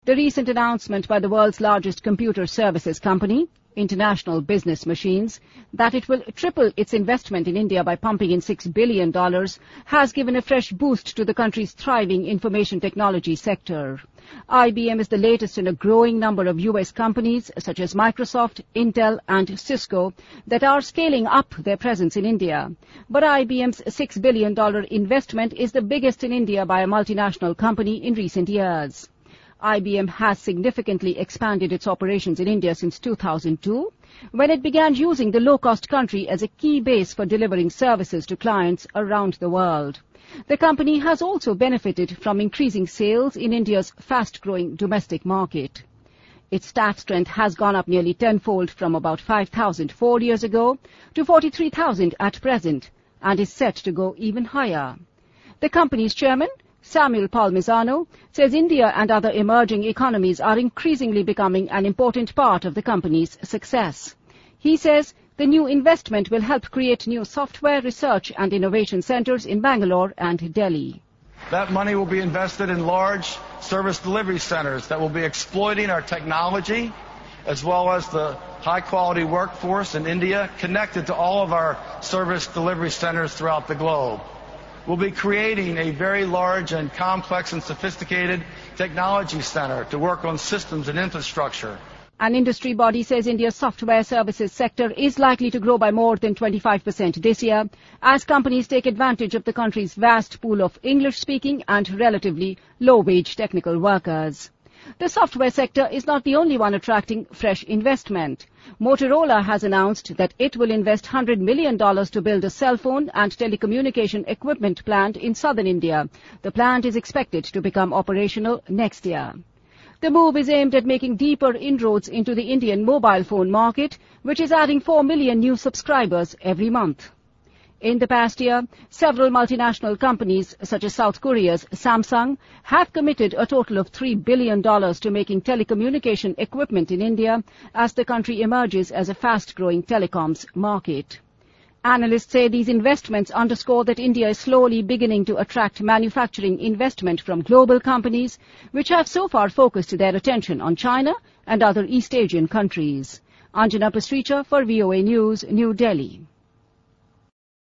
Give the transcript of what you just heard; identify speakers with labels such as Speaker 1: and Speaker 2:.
Speaker 1: The recent announcement by the world's largest computer services company, International Business Machines, that it will triple its investment in India by pumping in $6 billion has given a fresh boost to the country's thriving information technology sector. IBM is the latest in a growing number of U.S. companies such as Microsoft, Intel and Cisco that are scaling up their presence in India. But IBM's $6 billion investment is the biggest in India by a multinational company in recent years. IBM has significantly expanded its operations in India since 2002, when it began using the low-cost country as a key base for delivering services to clients around the world. The company has also benefited from increasing sales in India's fast-growing domestic market. Its staff strength has gone up nearly tenfold from about 5,000 4 years ago to 43,000 at present, and is set to go even higher. The company's chairman, Samuel Palmisano, says India and other emerging economies are increasingly becoming an important part of the company's success. He says the new investment will help create new software research and innovation centers in Bangalore and Delhi.
Speaker 2: That money will be invested in large service delivery centers that will be exploiting our technology as well as the high-quality workforce in India connected to all of our service delivery centers throughout the globe. We'll be creating a very large and complex and sophisticated technology center to work on systems and infrastructure.
Speaker 1: An industry body says India's software services sector is likely to grow by more than 25% this year as companies take advantage of the country's vast pool of English-speaking and relatively low-wage technical workers. The software sector is not the only one attracting fresh investment. Motorola has announced that it will invest $100 million to build a cell phone and telecommunication equipment plant in southern India. The plant is expected to become operational next year. The move is aimed at making deeper inroads into the Indian mobile phone market, which is adding 4 million new subscribers every month. In the past year, several multinational companies, such as South Korea's Samsung, have committed a total of $3 billion to making telecommunication equipment in India as the country emerges as a fast-growing telecoms market. Analysts say these investments underscore that India is slowly beginning to attract manufacturing investment from global companies, which have so far focused their attention on China and other East Asian countries. Anjana Pastricha for VOA News, New Delhi.